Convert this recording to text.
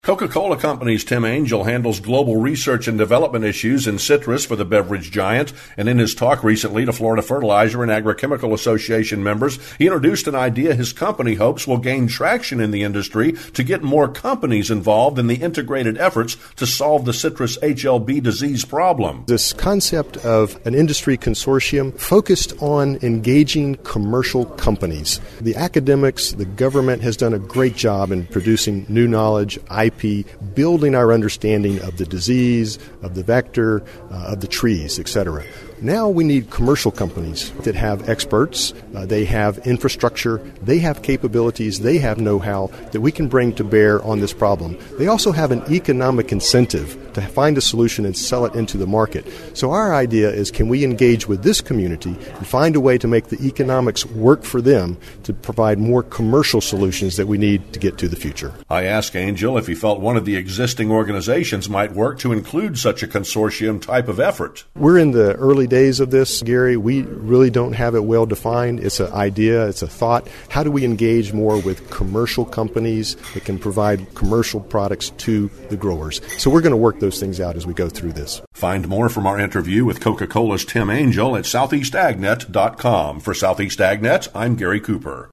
Coca-Cola Company's Tim Angel handles global research and development issues in citrus for the beverage giant, and in his talk recently to Florida Fertilizer and Agrochemical Association members, he introduced an idea his company hopes will gain traction in the industry to get more companies involved in the integrated efforts to solve the citrus HLB disease problem. This concept of an industry consortium focused on engaging commercial companies. The academics, the government has done a great job in producing new knowledge, IP, building our understanding of the disease, of the vector, of the trees, etc. Now we need commercial companies that have experts, they have infrastructure, they have capabilities, they have know-how that we can bring to bear on this problem. They also have an economic incentive to find a solution and sell it into the market. So our idea is, can we engage with this community and find a way to make the economics work for them to provide more commercial solutions that we need to get to the future? I asked Angel if he felt one of the existing organizations might work to include such a consortium type of effort. We're in the early days of this, Gary. We really don't have it well defined. It's an idea, it's a thought. How do we engage more with commercial companies that can provide commercial products to the growers? So we're going to work those things out as we go through this. Find more from our interview with Coca-Cola's Tim Angel at southeastagnet.com. For Southeast AgNet, I'm Gary Cooper.